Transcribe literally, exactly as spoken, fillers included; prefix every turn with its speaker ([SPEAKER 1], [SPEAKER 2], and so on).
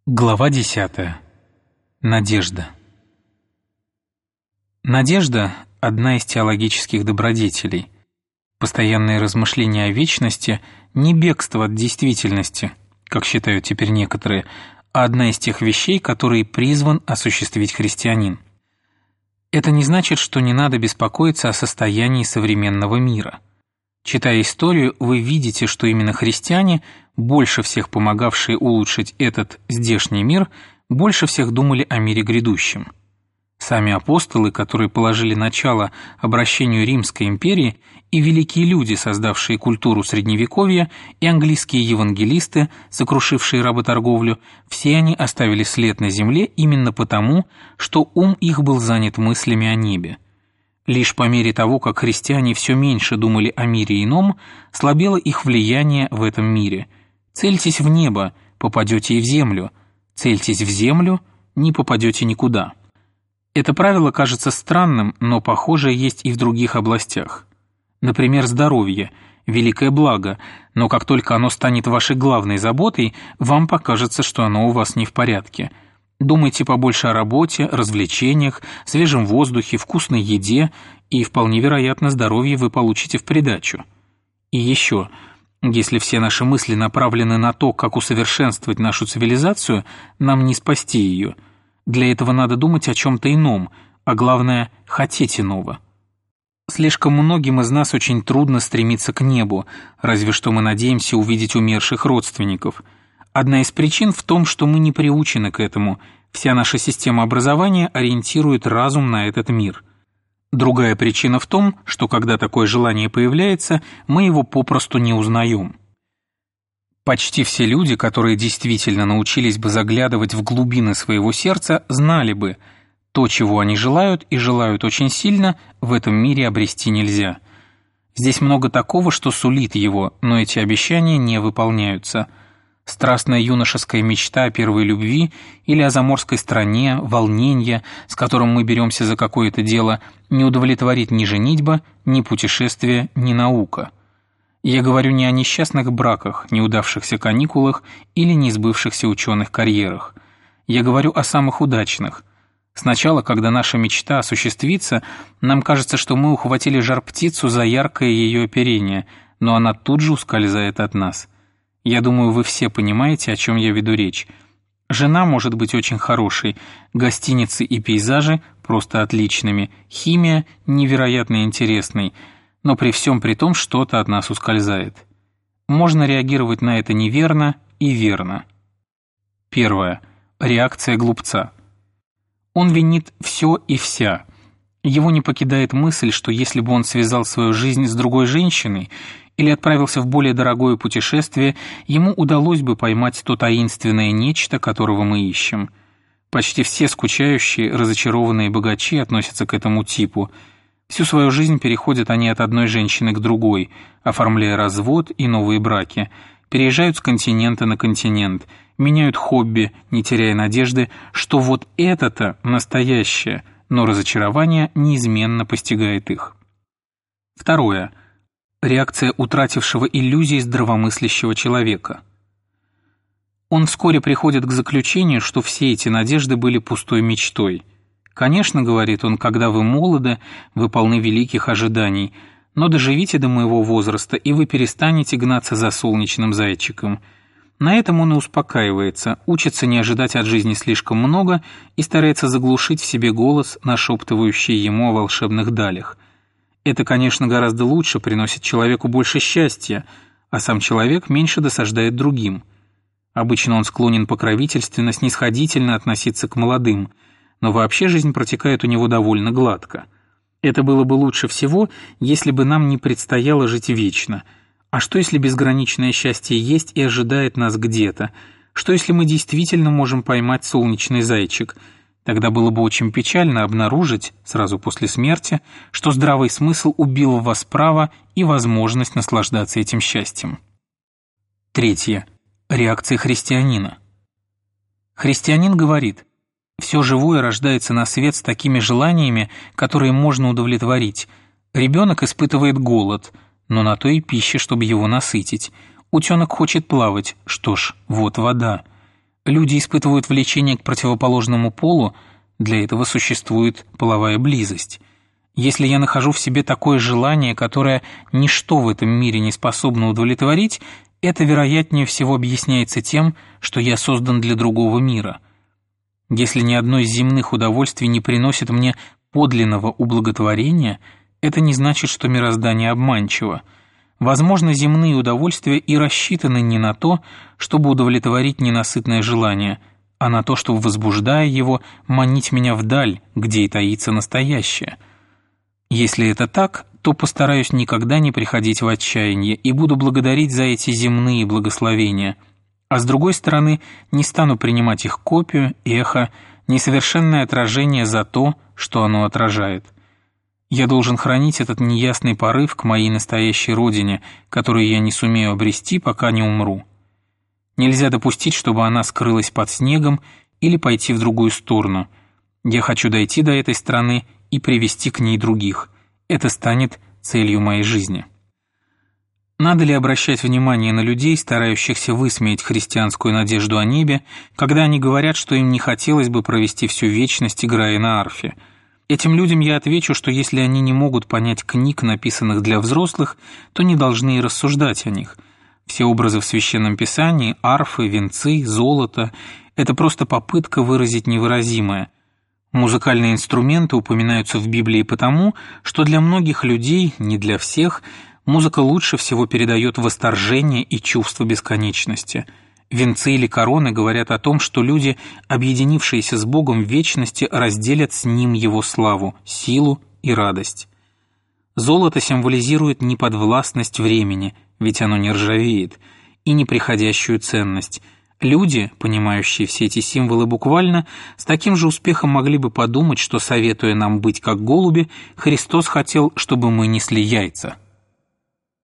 [SPEAKER 1] Глава десятая. Надежда. Надежда – одна из теологических добродетелей. Постоянные размышления о вечности – не бегство от действительности, как считают теперь некоторые, а одна из тех вещей, которые призван осуществить христианин. Это не значит, что не надо беспокоиться о состоянии современного мира. Читая историю, вы видите, что именно христиане, больше всех помогавшие улучшить этот здешний мир, больше всех думали о мире грядущем. Сами апостолы, которые положили начало обращению Римской империи, и великие люди, создавшие культуру Средневековья, и английские евангелисты, сокрушившие работорговлю, все они оставили след на земле именно потому, что ум их был занят мыслями о небе. Лишь по мере того, как христиане все меньше думали о мире ином, слабело их влияние в этом мире. Цельтесь в небо, попадете и в землю. Цельтесь в землю, не попадете никуда. Это правило кажется странным, но похожее есть и в других областях. Например, здоровье – великое благо, но как только оно станет вашей главной заботой, вам покажется, что оно у вас не в порядке. Думайте побольше о работе, развлечениях, свежем воздухе, вкусной еде, и вполне вероятно здоровье вы получите в придачу. И еще, если все наши мысли направлены на то, как усовершенствовать нашу цивилизацию, нам не спасти ее. Для этого надо думать о чем-то ином, а главное – хотеть иного. Слишком многим из нас очень трудно стремиться к небу, разве что мы надеемся увидеть умерших родственников. Одна из причин в том, что мы не приучены к этому. Вся наша система образования ориентирует разум на этот мир. Другая причина в том, что когда такое желание появляется, мы его попросту не узнаем. Почти все люди, которые действительно научились бы заглядывать в глубины своего сердца, знали бы, то, чего они желают, и желают очень сильно, в этом мире обрести нельзя. Здесь много такого, что сулит его, но эти обещания не выполняются. Страстная юношеская мечта о первой любви или о заморской стране, волнение, с которым мы беремся за какое-то дело, не удовлетворит ни женитьба, ни путешествие, ни наука. Я говорю не о несчастных браках, неудавшихся каникулах или несбывшихся ученых карьерах. Я говорю о самых удачных. Сначала, когда наша мечта осуществится, нам кажется, что мы ухватили жар-птицу за яркое ее оперение, но она тут же ускользает от нас. Я думаю, вы все понимаете, о чем я веду речь. Жена может быть очень хорошей, гостиницы и пейзажи просто отличными, химия невероятно интересной, но при всем при том что-то от нас ускользает. Можно реагировать на это неверно и верно. Первое. Реакция глупца. Он винит все и вся. Его не покидает мысль, что если бы он связал свою жизнь с другой женщиной или отправился в более дорогое путешествие, ему удалось бы поймать то таинственное нечто, которого мы ищем. Почти все скучающие, разочарованные богачи относятся к этому типу. Всю свою жизнь переходят они от одной женщины к другой, оформляя развод и новые браки, переезжают с континента на континент, меняют хобби, не теряя надежды, что вот это-то настоящее, но разочарование неизменно постигает их. Второе. Реакция утратившего иллюзии здравомыслящего человека. Он вскоре приходит к заключению, что все эти надежды были пустой мечтой. Конечно, говорит он, когда вы молоды, вы полны великих ожиданий, но доживите до моего возраста, и вы перестанете гнаться за солнечным зайчиком. На этом он и успокаивается, учится не ожидать от жизни слишком много и старается заглушить в себе голос, нашептывающий ему о волшебных далях. Это, конечно, гораздо лучше, приносит человеку больше счастья, а сам человек меньше досаждает другим. Обычно он склонен покровительственно, снисходительно относиться к молодым, но вообще жизнь протекает у него довольно гладко. Это было бы лучше всего, если бы нам не предстояло жить вечно. А что, если безграничное счастье есть и ожидает нас где-то? Что, если мы действительно можем поймать солнечный зайчик? Тогда было бы очень печально обнаружить, сразу после смерти, что здравый смысл убил в вас право и возможность наслаждаться этим счастьем. Третье. Реакция христианина. Христианин говорит: «Все живое рождается на свет с такими желаниями, которые можно удовлетворить. Ребенок испытывает голод, но на то и пища, чтобы его насытить. Утенок хочет плавать, что ж, вот вода. Люди испытывают влечение к противоположному полу, для этого существует половая близость. Если я нахожу в себе такое желание, которое ничто в этом мире не способно удовлетворить, это, вероятнее всего, объясняется тем, что я создан для другого мира. Если ни одно из земных удовольствий не приносит мне подлинного ублаготворения, это не значит, что мироздание обманчиво. Возможно, земные удовольствия и рассчитаны не на то, чтобы удовлетворить ненасытное желание, а на то, чтобы, возбуждая его, манить меня вдаль, где и таится настоящее. Если это так, то постараюсь никогда не приходить в отчаяние и буду благодарить за эти земные благословения, а с другой стороны, не стану принимать их копию, эхо, несовершенное отражение за то, что оно отражает. Я должен хранить этот неясный порыв к моей настоящей родине, которую я не сумею обрести, пока не умру. Нельзя допустить, чтобы она скрылась под снегом или пойти в другую сторону. Я хочу дойти до этой страны и привести к ней других. Это станет целью моей жизни. Надо ли обращать внимание на людей, старающихся высмеять христианскую надежду о небе, когда они говорят, что им не хотелось бы провести всю вечность, играя на арфе? Этим людям я отвечу, что если они не могут понять книг, написанных для взрослых, то не должны и рассуждать о них. Все образы в Священном Писании, арфы, венцы, золото – это просто попытка выразить невыразимое. Музыкальные инструменты упоминаются в Библии потому, что для многих людей, не для всех, музыка лучше всего передает восторжение и чувство бесконечности. Венцы или короны говорят о том, что люди, объединившиеся с Богом в вечности, разделят с Ним Его славу, силу и радость. Золото символизирует неподвластность времени, ведь оно не ржавеет, и неприходящую ценность. Люди, понимающие все эти символы буквально, с таким же успехом могли бы подумать, что, советуя нам быть как голуби, Христос хотел, чтобы мы несли яйца.